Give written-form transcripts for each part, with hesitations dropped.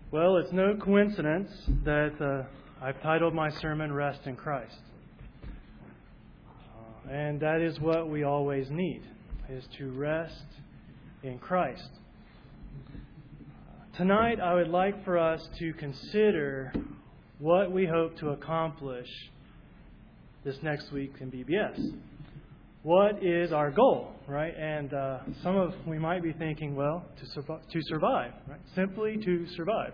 Well, it's no coincidence that I've titled my sermon Rest in Christ. And that is what we always need, is to rest in Christ. Tonight, I would like for us to consider what we hope to accomplish this next week in BBS. What is our goal, right? And we might be thinking, well, to survive, right? Simply to survive.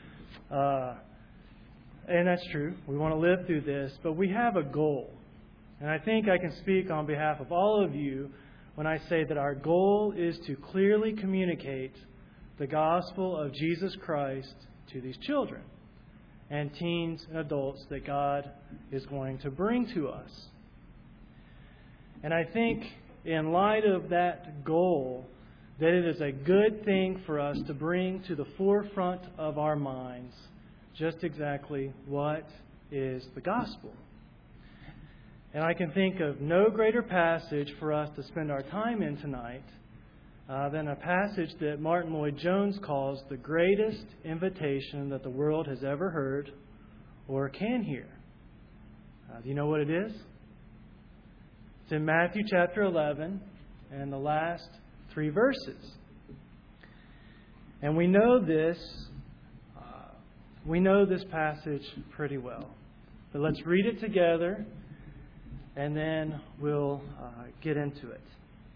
And that's true. We want to live through this, but we have a goal. And I think I can speak on behalf of all of you when I say that our goal is to clearly communicate the gospel of Jesus Christ to these children and teens and adults that God is going to bring to us. And I think in light of that goal, that it is a good thing for us to bring to the forefront of our minds just exactly what is the gospel. And I can think of no greater passage for us to spend our time in tonight than a passage that Martin Lloyd-Jones calls the greatest invitation that the world has ever heard or can hear. Do you know what it is? It's in Matthew chapter 11 and the last 3 verses. And we know this passage pretty well. But let's read it together and then we'll get into it.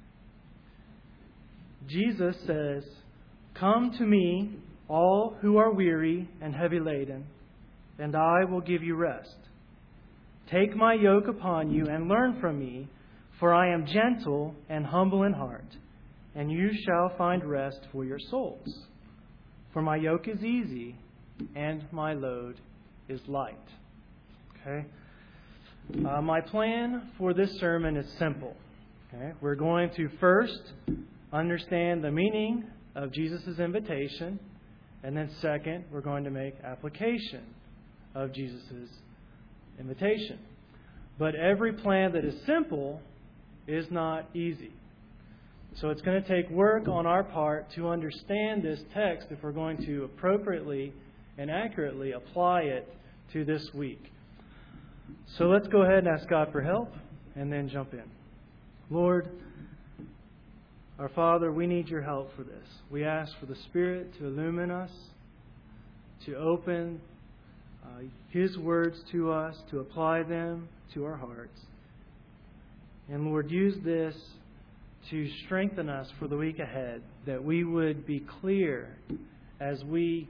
Jesus says, "Come to me, all who are weary and heavy laden, and I will give you rest. Take my yoke upon you and learn from me, for I am gentle and humble in heart, and you shall find rest for your souls. For my yoke is easy and my load is light." Okay? My plan for this sermon is simple. Okay? We're going to first understand the meaning of Jesus' invitation, and then second, we're going to make application of Jesus' invitation. But every plan that is simple is not easy. So it's going to take work on our part to understand this text if we're going to appropriately and accurately apply it to this week. So let's go ahead and ask God for help and then jump in. Lord, our Father, we need your help for this. We ask for the Spirit to illumine us, to open His words to us, to apply them to our hearts. And Lord, use this to strengthen us for the week ahead, that we would be clear as we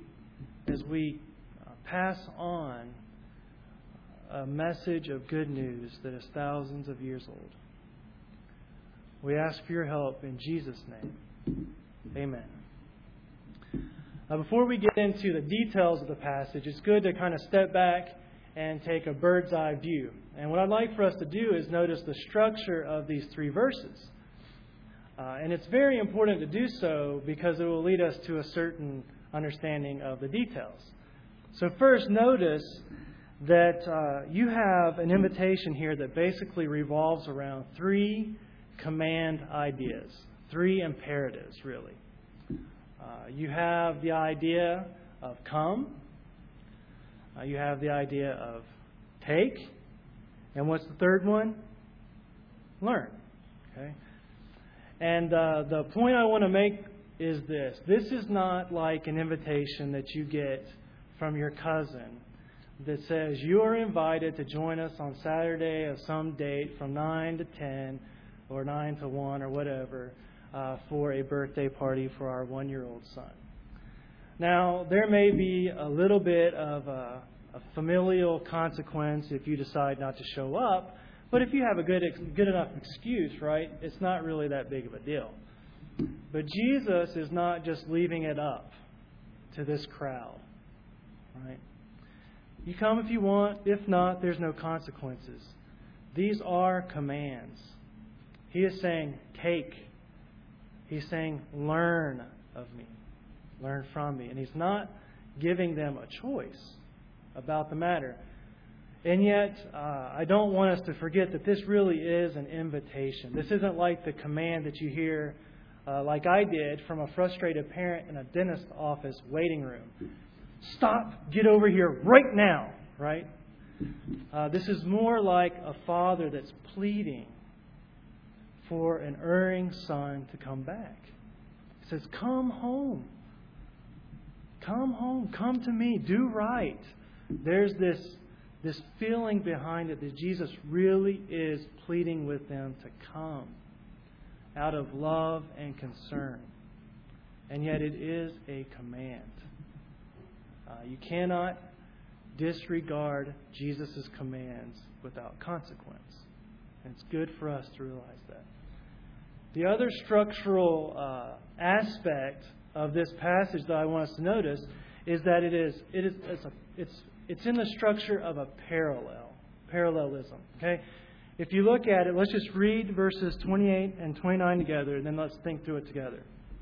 pass on a message of good news that is thousands of years old. We ask for your help in Jesus' name. Amen. Before we get into the details of the passage, it's good to kind of step back and take a bird's eye view. And what I'd like for us to do is notice the structure of these 3 verses. And it's very important to do so because it will lead us to a certain understanding of the details. So first, notice that you have an invitation here that basically revolves around 3 command ideas, 3 imperatives, really. You have the idea of come. You have the idea of take. And what's the third one? Learn. Okay. And the point I want to make is this. This is not like an invitation that you get from your cousin that says you are invited to join us on Saturday of some date from 9 to 10 or 9 to 1 or whatever for a birthday party for our 1-year-old son. Now, there may be a little bit of a familial consequence if you decide not to show up, but if you have a good enough excuse, right, it's not really that big of a deal. But Jesus is not just leaving it up to this crowd, right? You come if you want. If not, there's no consequences. These are commands. He is saying, take. He's saying, learn of me. Learn from me. And He's not giving them a choice about the matter. And yet, I don't want us to forget that this really is an invitation. This isn't like the command that you hear, like I did, from a frustrated parent in a dentist office waiting room. stop, get over here right now, right? This is more like a father that's pleading for an erring son to come back. He says, come home. Come home. Come to me. Do right. There's this feeling behind it that Jesus really is pleading with them to come out of love and concern. And yet it is a command. You cannot disregard Jesus' commands without consequence. And it's good for us to realize that. The other structural aspect of this passage that I want us to notice is that it's in the structure of a parallelism. Okay, if you look at it, let's just read verses 28 and 29 together, and then let's think through it together.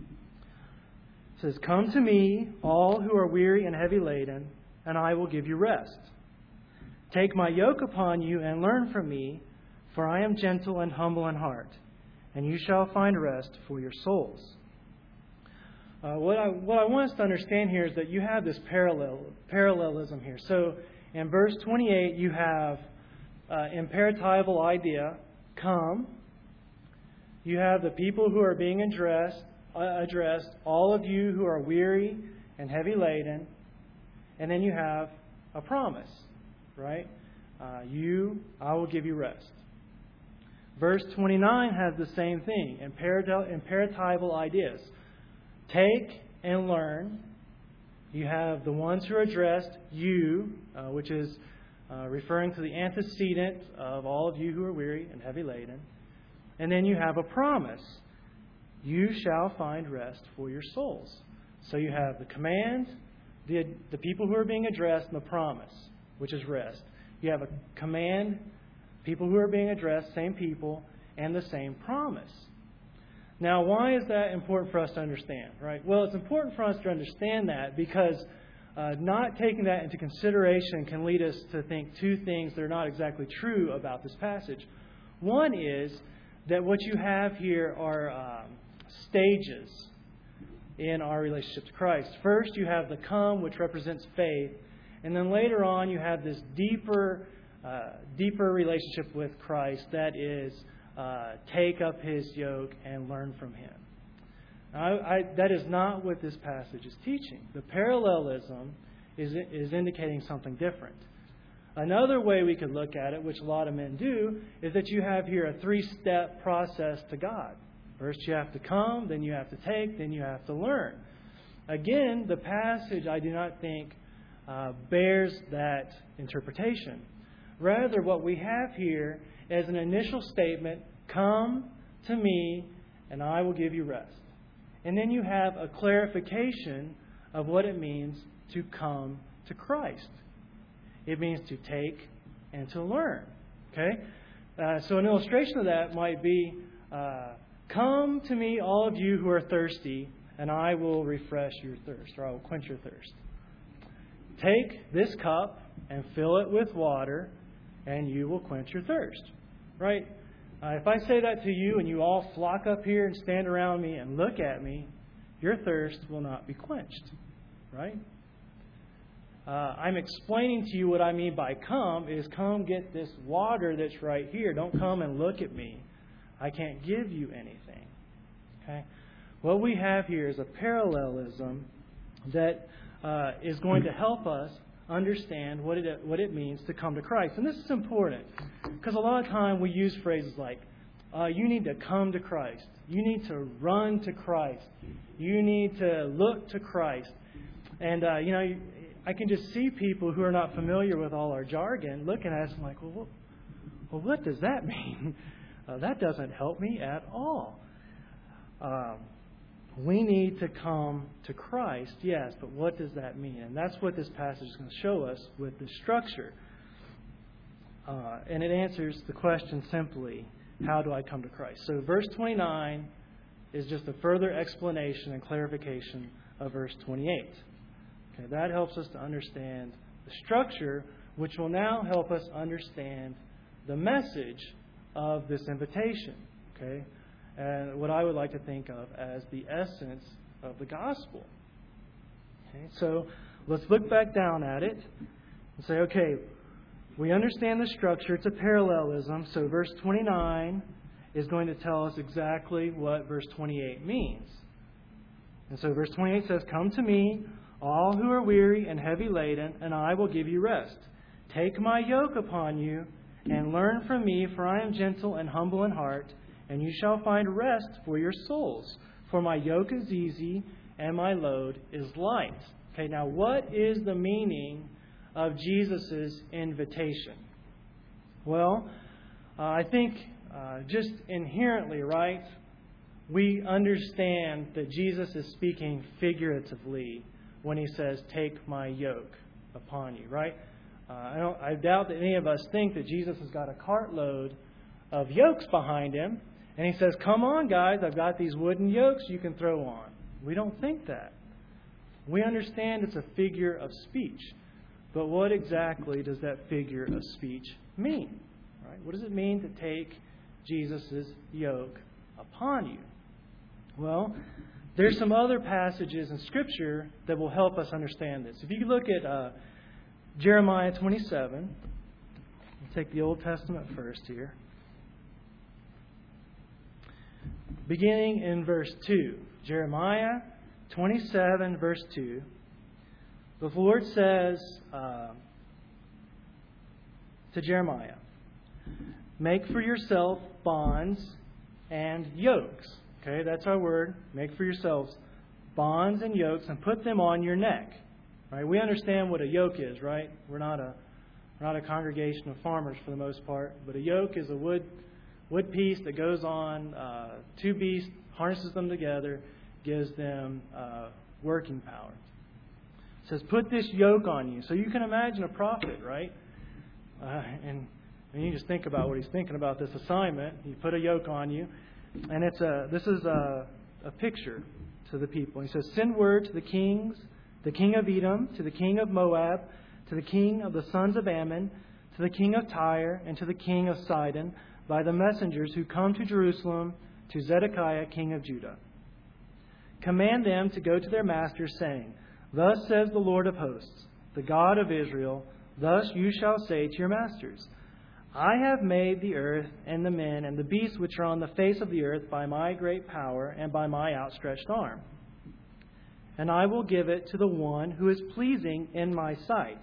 It says, "Come to me, all who are weary and heavy laden, and I will give you rest. Take my yoke upon you and learn from me, for I am gentle and humble in heart, and you shall find rest for your souls." What I want us to understand here is that you have this parallelism here. So in verse 28, you have imperatival idea, come. You have the people who are being addressed, all of you who are weary and heavy laden. And then you have a promise, right? I will give you rest. Verse 29 has the same thing, imperatival ideas. Take and learn. You have the ones who are addressed, you, which is referring to the antecedent of all of you who are weary and heavy laden. And then you have a promise. You shall find rest for your souls. So you have the command, the people who are being addressed, and the promise, which is rest. You have a command, people who are being addressed, same people, and the same promise. Now, why is that important for us to understand? Right? Well, it's important for us to understand that because not taking that into consideration can lead us to think two things that are not exactly true about this passage. One is that what you have here are stages in our relationship to Christ. First, you have the come, which represents faith. And then later on, you have this deeper relationship with Christ that is take up His yoke and learn from Him. That is not what this passage is teaching. The parallelism is indicating something different. Another way we could look at it, which a lot of men do, is that you have here a 3-step process to God. First you have to come, then you have to take, then you have to learn. Again, the passage I do not think bears that interpretation. Rather, what we have here is an initial statement, come to me and I will give you rest. And then you have a clarification of what it means to come to Christ. It means to take and to learn. Okay? So an illustration of that might be, come to me, all of you who are thirsty, and I will refresh your thirst, or I will quench your thirst. Take this cup and fill it with water, and you will quench your thirst. Right? If I say that to you and you all flock up here and stand around me and look at me, your thirst will not be quenched. Right? I'm explaining to you what I mean by come is come get this water that's right here. Don't come and look at me. I can't give you anything. Okay? What we have here is a parallelism that is going to help us understand what it means to come to Christ. And this is important because a lot of time we use phrases like, you need to come to Christ. You need to run to Christ. You need to look to Christ. And, I can just see people who are not familiar with all our jargon looking at us and like, well, what does that mean? That doesn't help me at all. We need to come to Christ, yes, but what does that mean? And that's what this passage is going to show us with the structure. And it answers the question simply, how do I come to Christ? So verse 29 is just a further explanation and clarification of verse 28. Okay, that helps us to understand the structure, which will now help us understand the message of this invitation. Okay? And what I would like to think of as the essence of the gospel. Okay? So let's look back down at it and say, okay, we understand the structure. It's a parallelism. So verse 29 is going to tell us exactly what verse 28 means. And so verse 28 says, "Come to me, all who are weary and heavy laden, and I will give you rest. Take my yoke upon you and learn from me, for I am gentle and humble in heart, and you shall find rest for your souls. For my yoke is easy and my load is light." Okay, now what is the meaning of Jesus' invitation? Well, I think just inherently, right, we understand that Jesus is speaking figuratively when He says, "Take my yoke upon you," right? I doubt that any of us think that Jesus has got a cartload of yokes behind Him, and He says, "Come on, guys, I've got these wooden yokes you can throw on." We don't think that. We understand it's a figure of speech. But what exactly does that figure of speech mean? Right? What does it mean to take Jesus' yoke upon you? Well, there's some other passages in Scripture that will help us understand this. If you look at Jeremiah 27, we'll take the Old Testament first here. Beginning in verse 2. Jeremiah 27, verse 2. The Lord says to Jeremiah, "Make for yourself bonds and yokes." Okay, that's our word. Make for yourselves bonds and yokes and put them on your neck. Right? We understand what a yoke is, right? We're not a congregation of farmers for the most part, but a yoke is a wood piece that goes on two beasts, harnesses them together, gives them working power. It says, "Put this yoke on you." So you can imagine a prophet, right? And you just think about what he's thinking about this assignment. He put a yoke on you. And this is a picture to the people. He says, "Send word to the kings, the king of Edom, to the king of Moab, to the king of the sons of Ammon, to the king of Tyre, and to the king of Sidon, by the messengers who come to Jerusalem, to Zedekiah, king of Judah. Command them to go to their masters, saying, 'Thus says the Lord of hosts, the God of Israel, thus you shall say to your masters, I have made the earth and the men and the beasts which are on the face of the earth by my great power and by my outstretched arm. And I will give it to the one who is pleasing in my sight.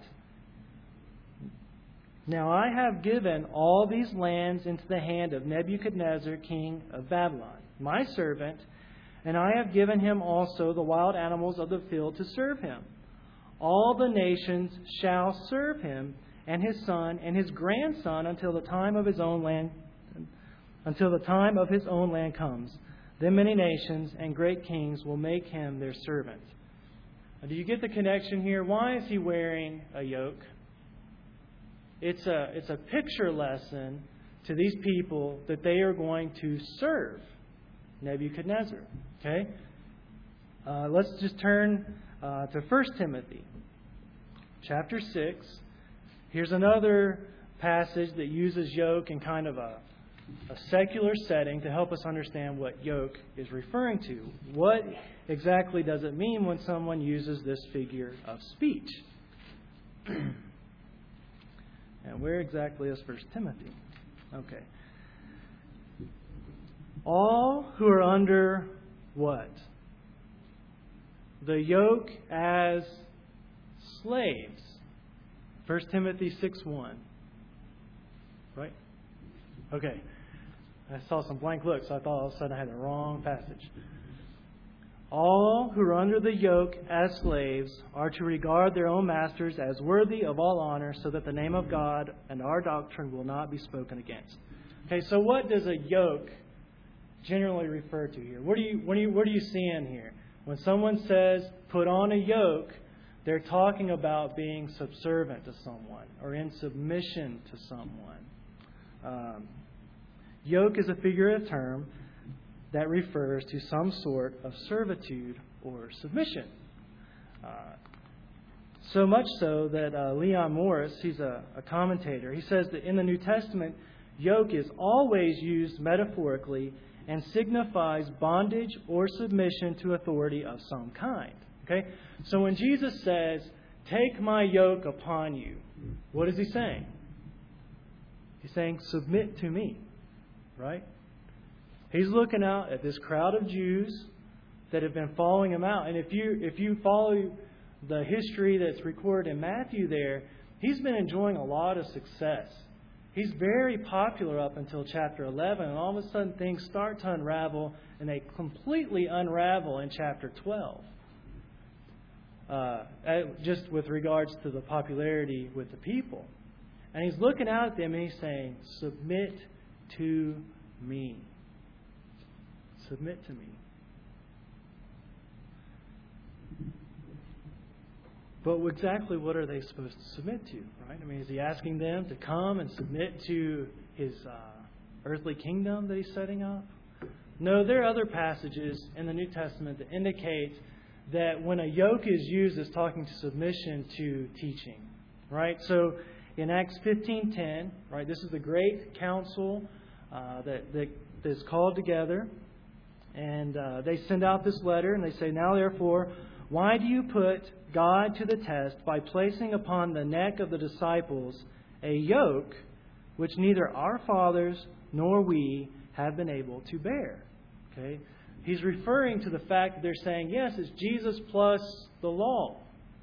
Now I have given all these lands into the hand of Nebuchadnezzar, king of Babylon, my servant, and I have given him also the wild animals of the field to serve him. All the nations shall serve him, and his son and his grandson until the time of his own land comes. Then many nations and great kings will make him their servant." Now, do you get the connection here? Why is he wearing a yoke? It's a picture lesson to these people that they are going to serve Nebuchadnezzar. Okay? Let's just turn to 1 Timothy chapter 6. Here's another passage that uses yoke in kind of a secular setting to help us understand what yoke is referring to. What exactly does it mean when someone uses this figure of speech? And where exactly is 1 Timothy? Okay. All who are under what? The yoke as slaves. 1 Timothy 6:1. Right? Okay. I saw some blank looks, so I thought all of a sudden I had the wrong passage. All who are under the yoke as slaves are to regard their own masters as worthy of all honor, so that the name of God and our doctrine will not be spoken against. Okay, so what does a yoke generally refer to here? What are you seeing here? When someone says, put on a yoke, they're talking about being subservient to someone or in submission to someone. Yoke is a figurative term that refers to some sort of servitude or submission. So much so that Leon Morris, he's a commentator, he says that in the New Testament, yoke is always used metaphorically and signifies bondage or submission to authority of some kind. Okay? So when Jesus says, take my yoke upon you. What is he saying? He's saying, submit to me. Right? He's looking out at this crowd of Jews that have been following him out. And if you follow the history that's recorded in Matthew there, he's been enjoying a lot of success. He's very popular up until chapter 11, and all of a sudden things start to unravel, and they completely unravel in chapter 12. Just with regards to the popularity with the people. And he's looking out at them and he's saying, submit to me. Submit to me. But exactly what are they supposed to submit to? Right? I mean, is he asking them to come and submit to his earthly kingdom that he's setting up? No, there are other passages in the New Testament that indicate that when a yoke is used, it's talking to submission to teaching. Right? So in Acts 15:10, right, this is the great council that is called together. And they send out this letter and they say, now therefore, why do you put God to the test by placing upon the neck of the disciples a yoke which neither our fathers nor we have been able to bear? Okay? He's referring to the fact that they're saying, yes, it's Jesus plus the law.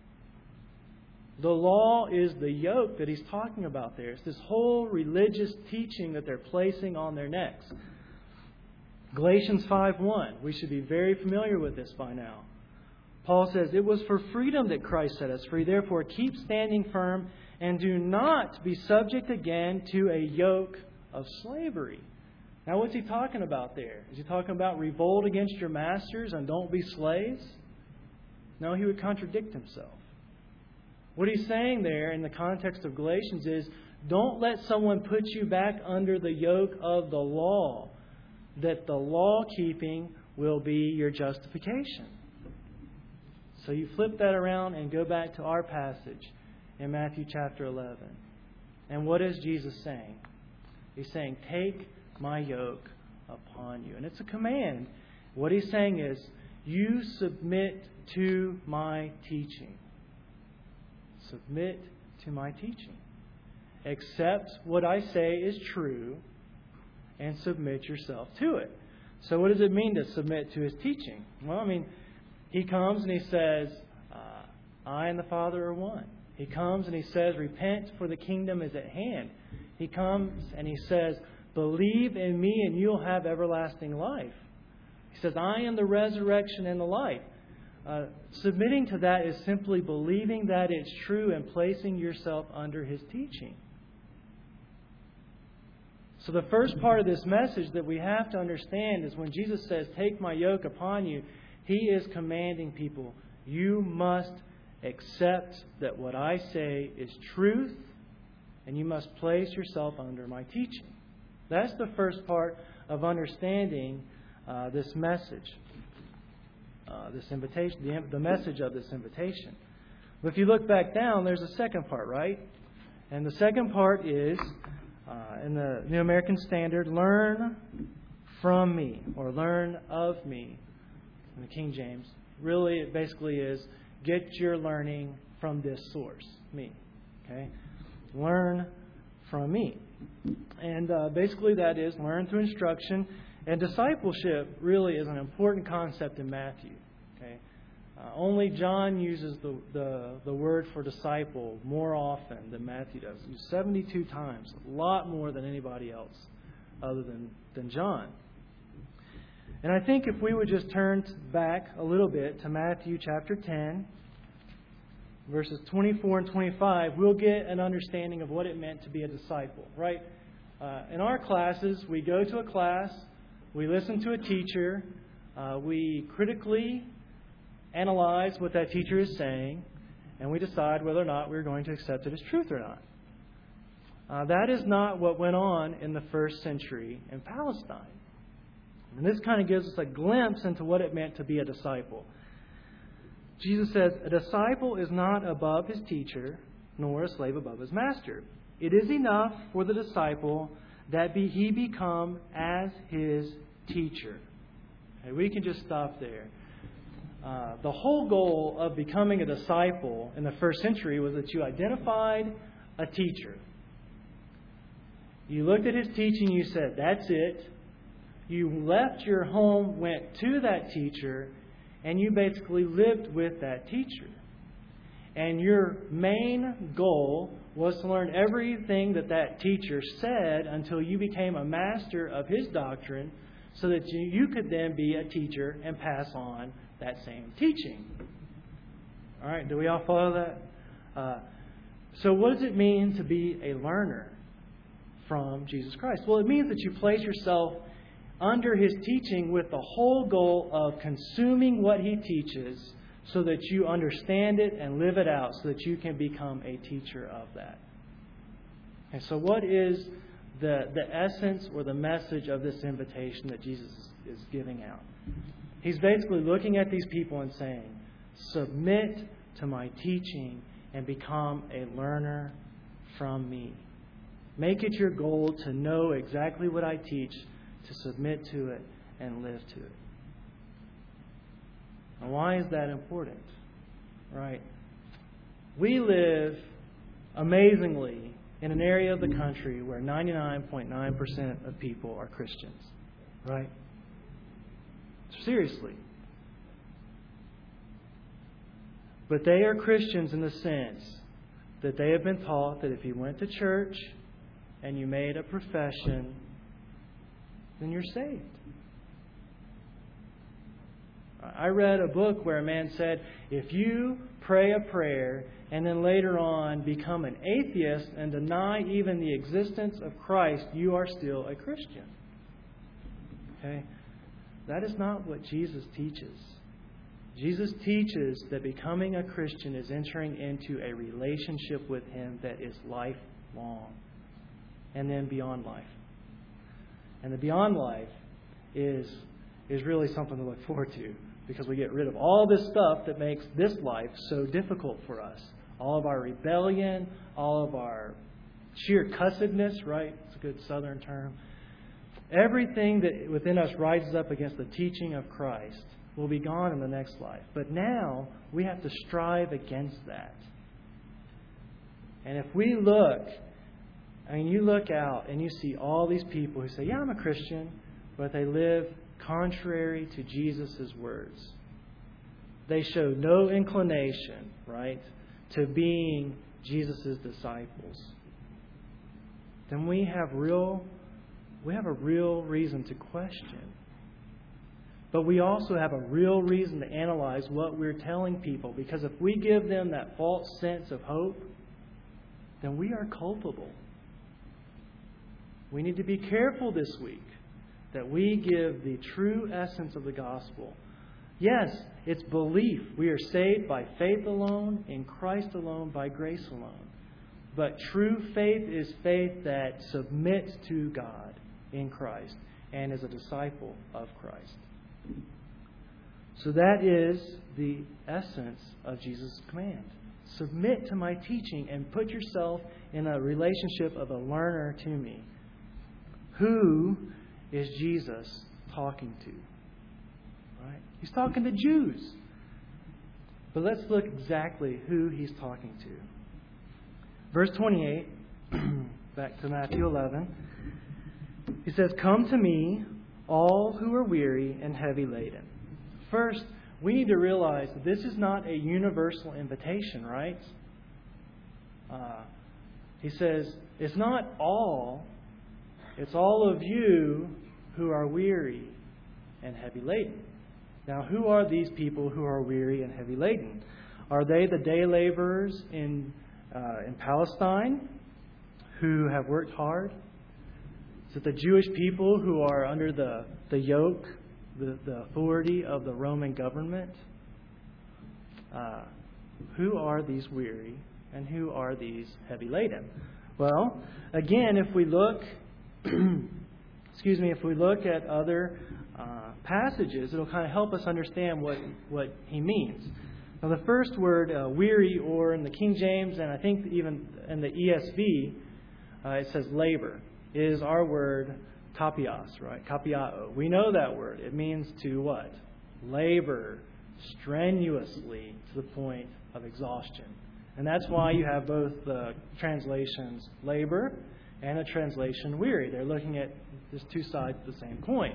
The law is the yoke that he's talking about there. It's this whole religious teaching that they're placing on their necks. Galatians 5:1. We should be very familiar with this by now. Paul says, it was for freedom that Christ set us free. Therefore, keep standing firm and do not be subject again to a yoke of slavery. Now, what's he talking about there? Is he talking about revolt against your masters and don't be slaves? No, he would contradict himself. What he's saying there in the context of Galatians is, don't let someone put you back under the yoke of the law, that the law keeping will be your justification. So you flip that around and go back to our passage in Matthew chapter 11. And what is Jesus saying? He's saying, take my yoke upon you. And it's a command. What he's saying is, you submit to my teaching. Submit to my teaching. Accept what I say is true and submit yourself to it. So what does it mean to submit to his teaching? Well, I mean, he comes and he says, I and the Father are one. He comes and he says, repent for the kingdom is at hand. He comes and he says, believe in me and you'll have everlasting life. He says, I am the resurrection and the life. Submitting to that is simply believing that it's true and placing yourself under his teaching. So the first part of this message that we have to understand is when Jesus says, take my yoke upon you, he is commanding people, you must accept that what I say is truth, and you must place yourself under my teaching. That's the first part of understanding this message, this invitation, the message of this invitation. But if you look back down, there's a second part, right? And the second part is, in the New American Standard, learn from me, or learn of me. In the King James, really it basically is, get your learning from this source, me. Okay? Learn from me. And basically that is learn through instruction. And discipleship really is an important concept in Matthew. Okay? Only John uses the word for disciple more often than Matthew does. 72 times. A lot more than anybody else other than John. And I think if we would just turn back a little bit to Matthew chapter 10, verses 24 and 25, we'll get an understanding of what it meant to be a disciple, right? In our classes, we go to a class, we listen to a teacher, we critically analyze what that teacher is saying, and we decide whether or not we're going to accept it as truth or not. That is not what went on in the first century in Palestine. And this kind of gives us a glimpse into what it meant to be a disciple. Jesus says, a disciple is not above his teacher, nor a slave above his master. It is enough for the disciple that he become as his teacher. Okay, we can just stop there. the whole goal of becoming a disciple in the first century was that you identified a teacher. You looked at his teaching, you said, that's it. You left your home, went to that teacher, and you basically lived with that teacher. And your main goal was to learn everything that that teacher said until you became a master of his doctrine so that you could then be a teacher and pass on that same teaching. All right, do we all follow that? So what does it mean to be a learner from Jesus Christ? Well, it means that you place yourself under his teaching with the whole goal of consuming what he teaches so that you understand it and live it out so that you can become a teacher of that. And so what is the essence or the message of this invitation that Jesus is giving out? He's basically looking at these people and saying, submit to my teaching and become a learner from me. Make it your goal to know exactly what I teach, to submit to it and live to it. And why is that important? Right? We live, amazingly, in an area of the country where 99.9% of people are Christians. Right? Seriously. But they are Christians in the sense that they have been taught that if you went to church and you made a profession, then you're saved. I read a book where a man said, if you pray a prayer and then later on become an atheist and deny even the existence of Christ, you are still a Christian. Okay? That is not what Jesus teaches. Jesus teaches that becoming a Christian is entering into a relationship with Him that is lifelong and then beyond life. And the beyond life is really something to look forward to because we get rid of all this stuff that makes this life so difficult for us. All of our rebellion, all of our sheer cussedness, right? It's a good southern term. Everything that within us rises up against the teaching of Christ will be gone in the next life. But now we have to strive against that. And if we look, you look out and you see all these people who say, yeah, I'm a Christian, but they live contrary to Jesus' words. They show no inclination, right, to being Jesus' disciples. Then we have a real reason to question. But we also have a real reason to analyze what we're telling people. Because if we give them that false sense of hope, then we are culpable. We need to be careful this week that we give the true essence of the gospel. Yes, it's belief. We are saved by faith alone, in Christ alone, by grace alone. But true faith is faith that submits to God in Christ and is a disciple of Christ. So that is the essence of Jesus' command. Submit to my teaching and put yourself in a relationship of a learner to me. Who is Jesus talking to? Right? He's talking to Jews. But let's look exactly who he's talking to. Verse 28, back to Matthew 11. He says, "Come to me, all who are weary and heavy laden." First, we need to realize that this is not a universal invitation, right? He says, it's not all. It's all of you who are weary and heavy laden. Now, who are these people who are weary and heavy laden? Are they the day laborers in Palestine who have worked hard? Is it the Jewish people who are under the yoke, the authority of the Roman government? Who are these weary and who are these heavy laden? Well, again, if we look, if we look at other passages, it'll kind of help us understand what he means. Now, the first word, weary, or in the King James, and I think even in the ESV, it says labor, is our word tapios, right? Kapiao. We know that word. It means to what? Labor, strenuously to the point of exhaustion. And that's why you have both the translations labor and a translation weary. They're looking at just two sides of the same coin.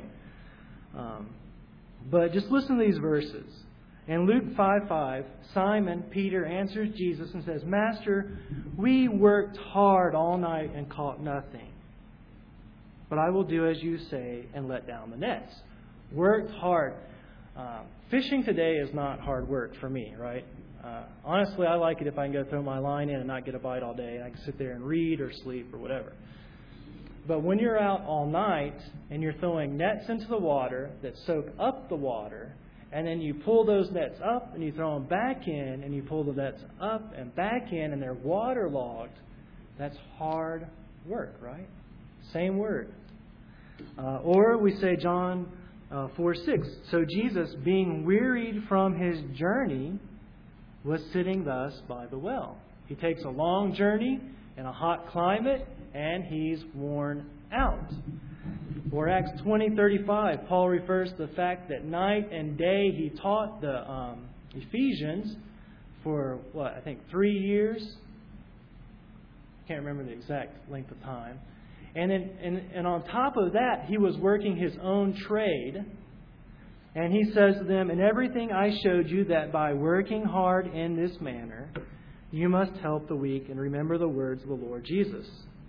But just listen to these verses. In Luke 5:5, Simon Peter answers Jesus and says, "Master, we worked hard all night and caught nothing. But I will do as you say and let down the nets." Worked hard. Fishing today is not hard work for me, right? Honestly, I like it if I can go throw my line in and not get a bite all day. I can sit there and read or sleep or whatever. But when you're out all night and you're throwing nets into the water that soak up the water, and then you pull those nets up and you throw them back in, and you pull the nets up and back in, and they're waterlogged, that's hard work, right? Same word. Or we say John 4:6. So Jesus, being wearied from his journey, was sitting thus by the well. He takes a long journey in a hot climate, and he's worn out. Or Acts 20:35, Paul refers to the fact that night and day he taught the Ephesians for, 3 years? Can't remember the exact length of time. And on top of that, he was working his own trade. And he says to them, "In everything I showed you that by working hard in this manner, you must help the weak and remember the words of the Lord Jesus."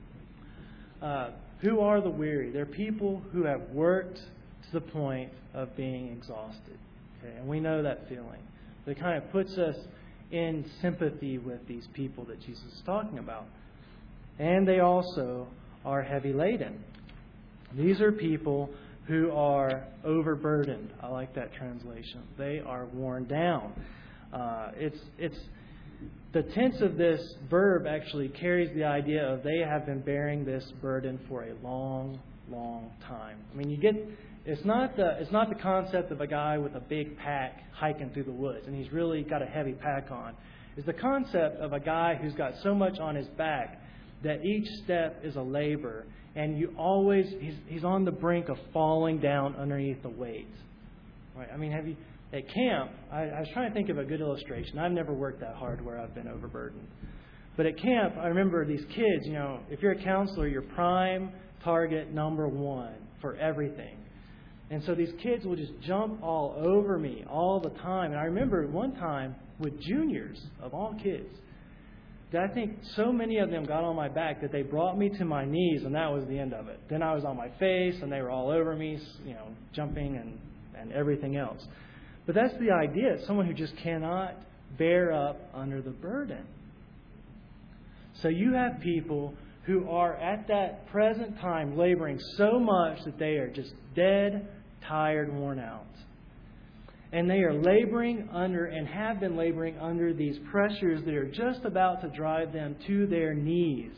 Who are the weary? They're people who have worked to the point of being exhausted. Okay? And we know that feeling. It kind of puts us in sympathy with these people that Jesus is talking about. And they also are heavy laden. These are people who are overburdened. I like that translation. They are worn down. It's the tense of this verb actually carries the idea of they have been bearing this burden for a long, long time. I mean, it's not the concept of a guy with a big pack hiking through the woods and he's really got a heavy pack on. It's the concept of a guy who's got so much on his back that each step is a labor, and he's on the brink of falling down underneath the weight. Right? I mean, at camp, I was trying to think of a good illustration. I've never worked that hard where I've been overburdened. But at camp, I remember these kids, if you're a counselor, you're prime target number one for everything. And so these kids will just jump all over me all the time. And I remember one time with juniors, of all kids, that I think so many of them got on my back that they brought me to my knees, and that was the end of it. Then I was on my face, and they were all over me, jumping and everything else. But that's the idea. It's someone who just cannot bear up under the burden. So you have people who are at that present time laboring so much that they are just dead, tired, worn out. And they are laboring under and have been laboring under these pressures that are just about to drive them to their knees.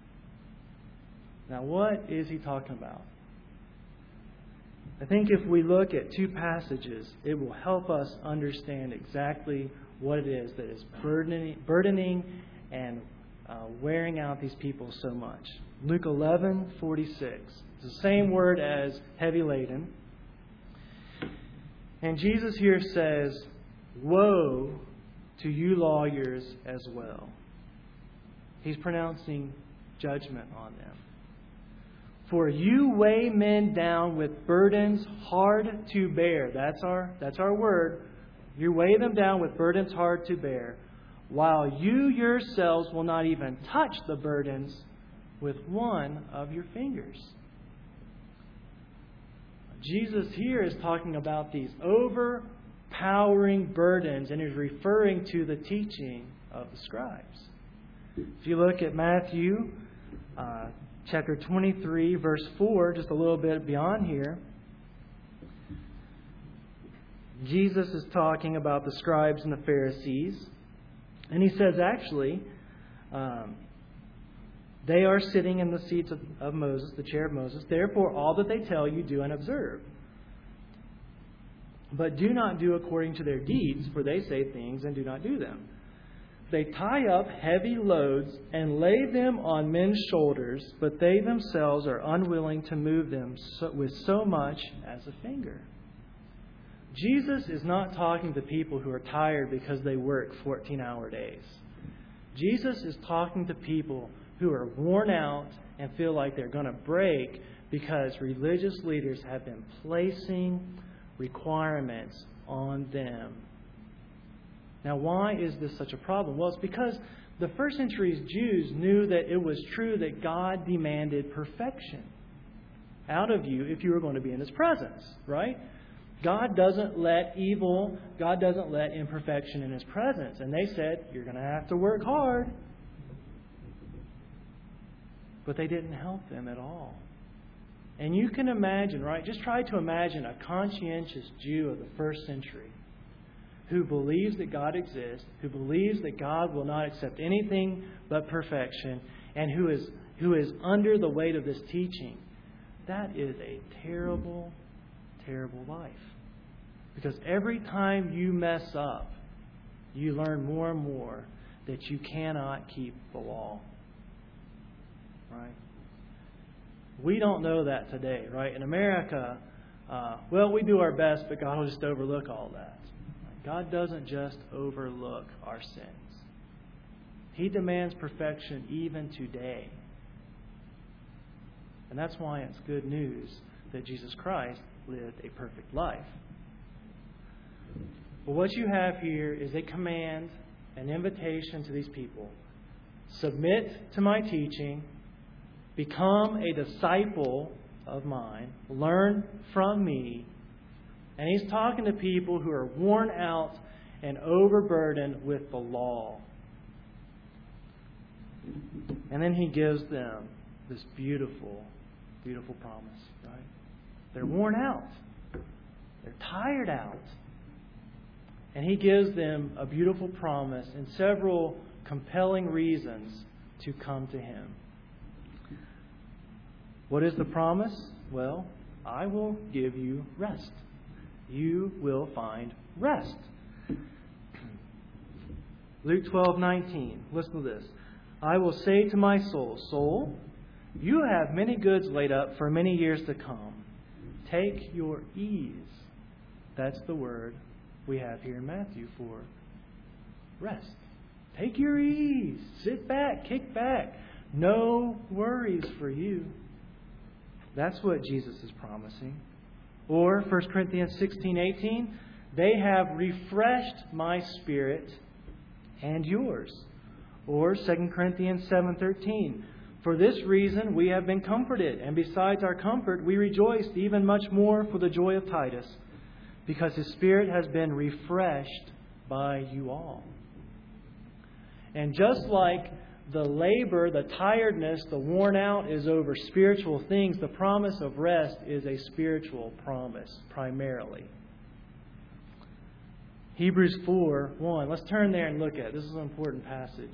Now, what is he talking about? I think if we look at two passages, it will help us understand exactly what it is that is burdening and wearing out these people so much. Luke 11:46. It's the same word as heavy laden. And Jesus here says, "Woe to you lawyers as well." He's pronouncing judgment on them. "For you weigh men down with burdens hard to bear." That's our word. You weigh them down with burdens hard to bear, while you yourselves will not even touch the burdens with one of your fingers. Jesus here is talking about these overpowering burdens and is referring to the teaching of the scribes. If you look at Matthew chapter 23, verse 4, just a little bit beyond here, Jesus is talking about the scribes and the Pharisees. And he says, actually, they are sitting in the seats of Moses, the chair of Moses. Therefore, all that they tell you, do and observe. But do not do according to their deeds, for they say things and do not do them. They tie up heavy loads and lay them on men's shoulders, but they themselves are unwilling to move them with so much as a finger. Jesus is not talking to people who are tired because they work 14-hour days. Jesus is talking to people who are worn out and feel like they're going to break because religious leaders have been placing requirements on them. Now, why is this such a problem? Well, it's because the first century's Jews knew that it was true that God demanded perfection out of you if you were going to be in His presence, right? God doesn't let evil, God doesn't let imperfection in His presence. And they said, you're going to have to work hard. But they didn't help them at all. And you can imagine, right? Just try to imagine a conscientious Jew of the first century who believes that God exists, who believes that God will not accept anything but perfection, and who is under the weight of this teaching. That is a terrible, terrible life. Because every time you mess up, you learn more and more that you cannot keep the law. Right? We don't know that today, right? In America, we do our best, but God will just overlook all that. God doesn't just overlook our sins. He demands perfection even today. And that's why it's good news that Jesus Christ lived a perfect life. But what you have here is a command, an invitation to these people. Submit to my teaching. Become a disciple of mine. Learn from me. And He's talking to people who are worn out and overburdened with the law. And then He gives them this beautiful, beautiful promise, right? They're worn out. They're tired out. And He gives them a beautiful promise and several compelling reasons to come to Him. What is the promise? Well, I will give you rest. You will find rest. Luke 12:19. Listen to this. I will say to my soul, soul, you have many goods laid up for many years to come. Take your ease. That's the word we have here in Matthew for rest. Take your ease. Sit back. Kick back. No worries for you. That's what Jesus is promising. Or 1 Corinthians 16:18, they have refreshed my spirit and yours. Or 2 Corinthians 7:13, for this reason we have been comforted, and besides our comfort we rejoiced even much more for the joy of Titus, because his spirit has been refreshed by you all. And just like the labor, the tiredness, the worn out is over spiritual things, the promise of rest is a spiritual promise, primarily. Hebrews 4:1. Let's turn there and look at it. This is an important passage.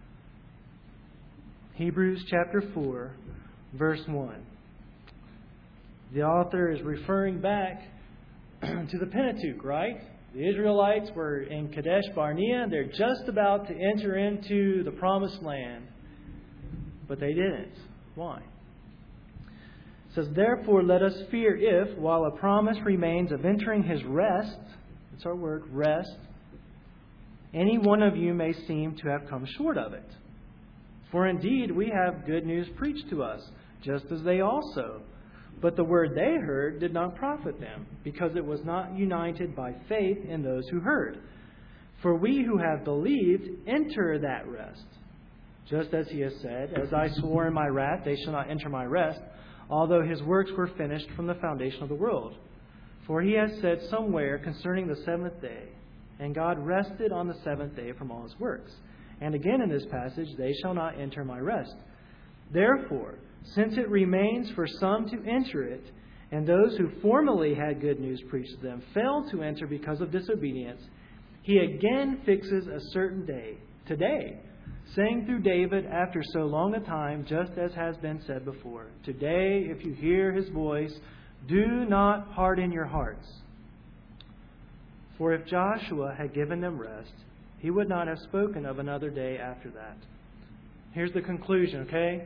Hebrews chapter 4, verse 1. The author is referring back to the Pentateuch, right? The Israelites were in Kadesh Barnea. They're just about to enter into the promised land. But they didn't. Why? It says, therefore let us fear if, while a promise remains of entering His rest, it's our word, rest, any one of you may seem to have come short of it. For indeed we have good news preached to us, just as they also. But the word they heard did not profit them, because it was not united by faith in those who heard. For we who have believed enter that rest. Just as He has said, as I swore in my wrath, they shall not enter my rest, although His works were finished from the foundation of the world. For He has said somewhere concerning the seventh day, and God rested on the seventh day from all His works. And again in this passage, they shall not enter my rest. Therefore, since it remains for some to enter it, and those who formerly had good news preached to them failed to enter because of disobedience, He again fixes a certain day, today, saying through David after so long a time, just as has been said before, today, if you hear His voice, do not harden your hearts. For if Joshua had given them rest, he would not have spoken of another day after that. Here's the conclusion, okay?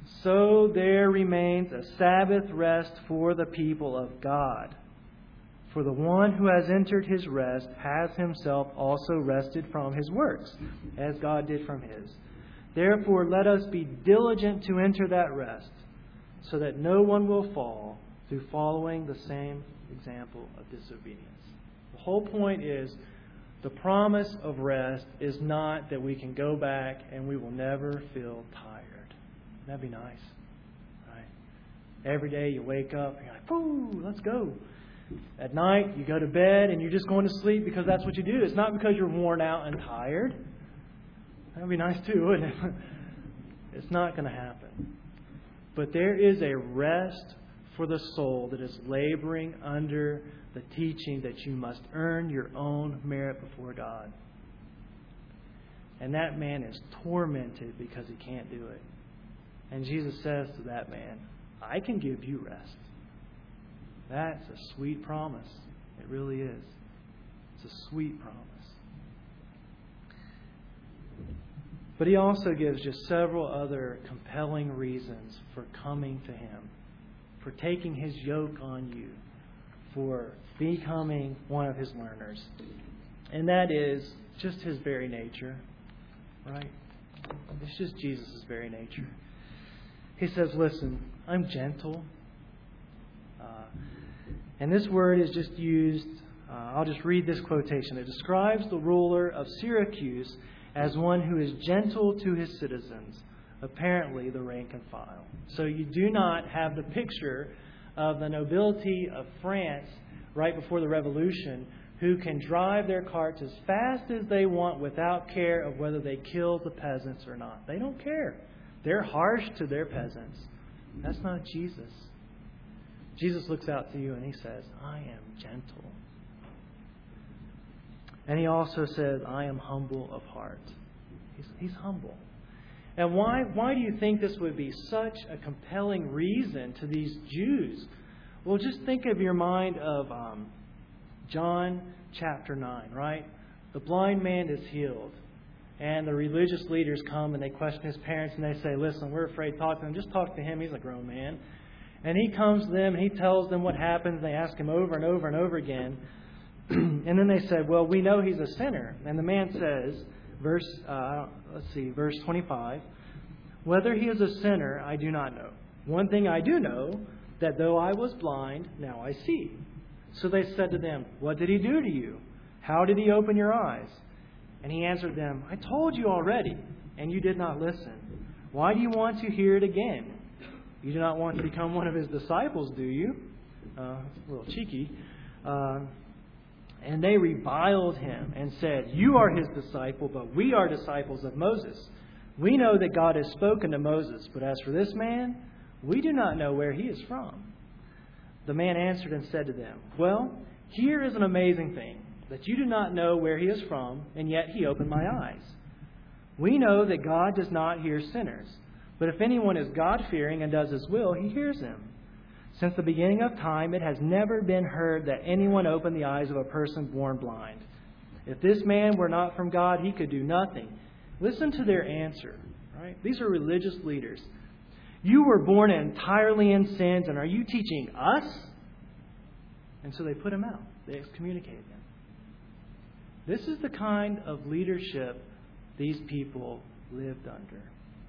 So there remains a Sabbath rest for the people of God. For the one who has entered his rest has himself also rested from his works, as God did from his. Therefore, let us be diligent to enter that rest, so that no one will fall through following the same example of disobedience. The whole point is, the promise of rest is not that we can go back and we will never feel tired. That'd be nice, right? Every day you wake up and you're like, "Whoo, let's go." At night, you go to bed and you're just going to sleep because that's what you do. It's not because you're worn out and tired. That would be nice too, wouldn't it? It's not going to happen. But there is a rest for the soul that is laboring under the teaching that you must earn your own merit before God. And that man is tormented because he can't do it. And Jesus says to that man, "I can give you rest." That's a sweet promise. It really is. It's a sweet promise. But he also gives just several other compelling reasons for coming to him, for taking his yoke on you, for becoming one of his learners. And that is just his very nature, right? It's just Jesus' very nature. He says, "Listen, I'm gentle." And this word is just used, I'll just read this quotation. It describes the ruler of Syracuse as one who is gentle to his citizens, apparently the rank and file. So you do not have the picture of the nobility of France right before the Revolution who can drive their carts as fast as they want without care of whether they kill the peasants or not. They don't care. They're harsh to their peasants. That's not Jesus. Jesus looks out to you and he says, "I am gentle." And he also says, "I am humble of heart." He's humble. And why do you think this would be such a compelling reason to these Jews? Well, just think of your mind of John chapter 9, right? The blind man is healed. And the religious leaders come and they question his parents and they say, "Listen, we're afraid to talk to him. Just talk to him. He's a grown man." And he comes to them and he tells them what happens. They ask him over and over and over again. And then they said, "Well, we know he's a sinner." And the man says, verse 25, "Whether he is a sinner, I do not know. One thing I do know, that though I was blind, now I see." So they said to them, "What did he do to you? How did he open your eyes?" And he answered them, "I told you already, and you did not listen. Why do you want to hear it again? You do not want to become one of his disciples, do you?" A little cheeky. And they reviled him and said, "You are his disciple, but we are disciples of Moses. We know that God has spoken to Moses, but as for this man, we do not know where he is from." The man answered and said to them, "Well, here is an amazing thing, that you do not know where he is from, and yet he opened my eyes. We know that God does not hear sinners, but if anyone is God-fearing and does his will, he hears him. Since the beginning of time, it has never been heard that anyone opened the eyes of a person born blind. If this man were not from God, he could do nothing." Listen to their answer, right? These are religious leaders. "You were born entirely in sins, and are you teaching us?" And so they put him out. They excommunicated him. This is the kind of leadership these people lived under.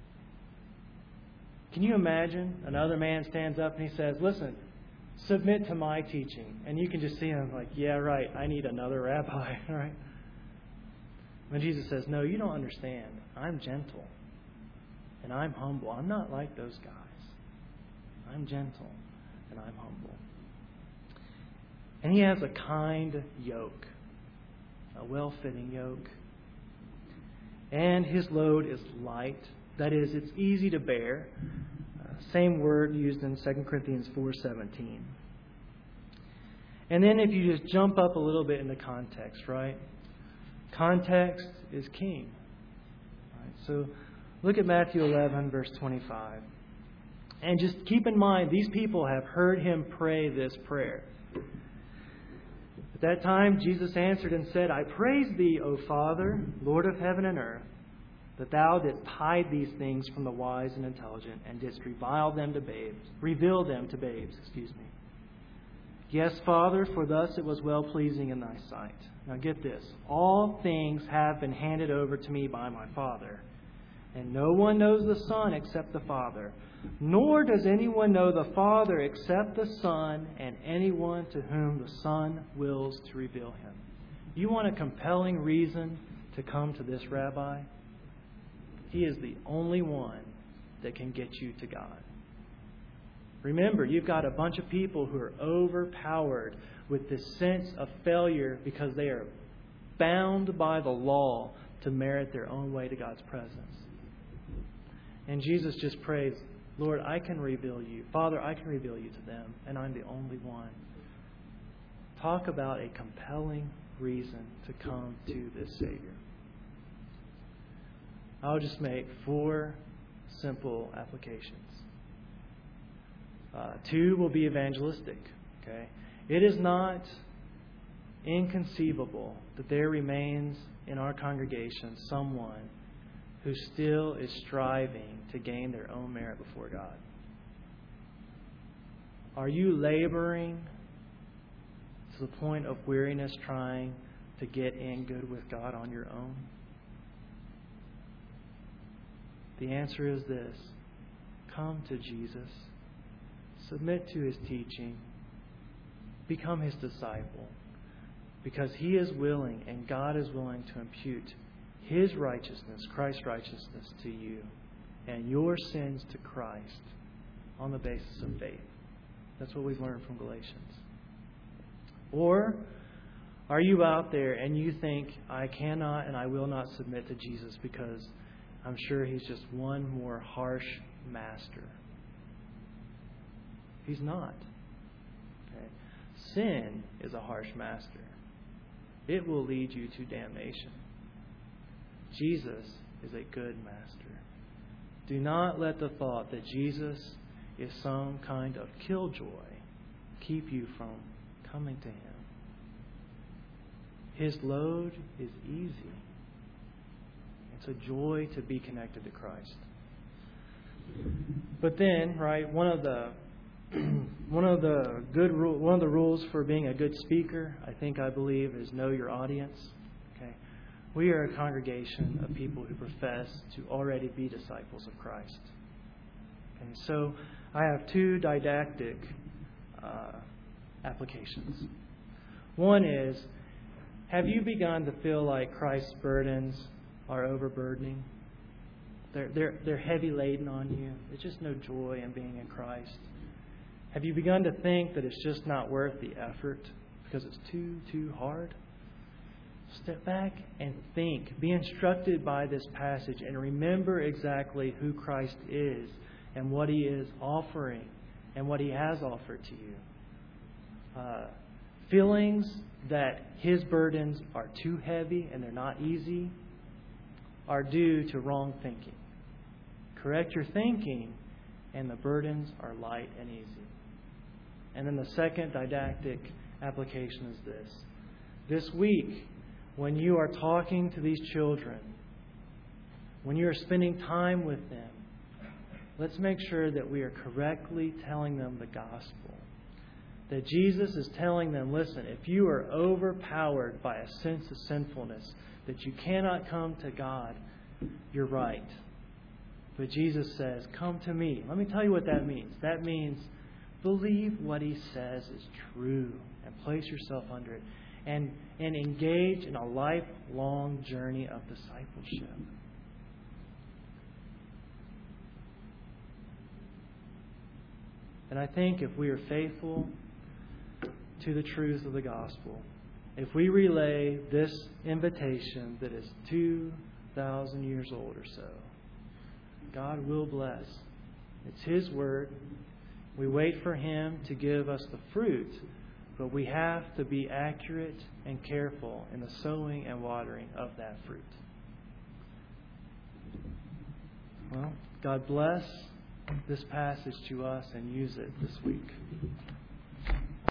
Can you imagine another man stands up and he says, "Listen, submit to my teaching." And you can just see him like, "Yeah, right, I need another rabbi," right? When Jesus says, "No, you don't understand. I'm gentle and I'm humble. I'm not like those guys. I'm gentle and I'm humble." And he has a kind yoke, a well-fitting yoke. And his load is light. That is, it's easy to bear. Same word used in 2 Corinthians 4:17. And then if you just jump up a little bit in the context, right? Context is king. Right? So look at Matthew 11, verse 25. And just keep in mind, these people have heard him pray this prayer. At that time, Jesus answered and said, "I praise thee, O Father, Lord of heaven and earth, that thou didst hide these things from the wise and intelligent, and didst reveal them to babes. Yes, Father, for thus it was well-pleasing in thy sight. Now get this. All things have been handed over to me by my Father. And no one knows the Son except the Father. Nor does anyone know the Father except the Son and anyone to whom the Son wills to reveal him. You want a compelling reason to come to this rabbi? He is the only one that can get you to God. Remember, you've got a bunch of people who are overpowered with this sense of failure because they are bound by the law to merit their own way to God's presence. And Jesus just prays, Lord, I can reveal you. Father, I can reveal you to them, and I'm the only one. Talk about a compelling reason to come to this Savior. I'll just make 4 simple applications. 2 will be evangelistic. Okay, it is not inconceivable that there remains in our congregation someone who still is striving to gain their own merit before God. Are you laboring to the point of weariness trying to get in good with God on your own? The answer is this. Come to Jesus. Submit to His teaching. Become His disciple. Because He is willing and God is willing to impute His righteousness, Christ's righteousness to you, and your sins to Christ on the basis of faith. That's what we've learned from Galatians. Or are you out there and you think, I cannot and I will not submit to Jesus because I'm sure He's just one more harsh master? He's not. Okay? Sin is a harsh master. It will lead you to damnation. Jesus is a good master. Do not let the thought that Jesus is some kind of killjoy keep you from coming to Him. His load is easy. It's a joy to be connected to Christ. But then, right, one of the rules for being a good speaker, I believe, is know your audience. Okay, we are a congregation of people who profess to already be disciples of Christ. Okay, so I have 2 didactic applications. One is, have you begun to feel like Christ's burdens are overburdening? They're heavy laden on you. There's just no joy in being in Christ. Have you begun to think that it's just not worth the effort because it's too hard? Step back and think. Be instructed by this passage and remember exactly who Christ is and what He is offering and what He has offered to you. Feelings that His burdens are too heavy and they're not easy are due to wrong thinking. Correct your thinking and the burdens are light and easy. And then the second didactic application is this. This week, when you are talking to these children, when you are spending time with them, let's make sure that we are correctly telling them the gospel. That Jesus is telling them, listen, if you are overpowered by a sense of sinfulness, that you cannot come to God, you're right. But Jesus says, come to me. Let me tell you what that means. That means believe what He says is true and place yourself under it and engage in a lifelong journey of discipleship. And I think if we are faithful to the truths of the gospel, if we relay this invitation that is 2,000 years old or so, God will bless. It's His word. We wait for Him to give us the fruit, but we have to be accurate and careful in the sowing and watering of that fruit. Well, God bless this passage to us and use it this week.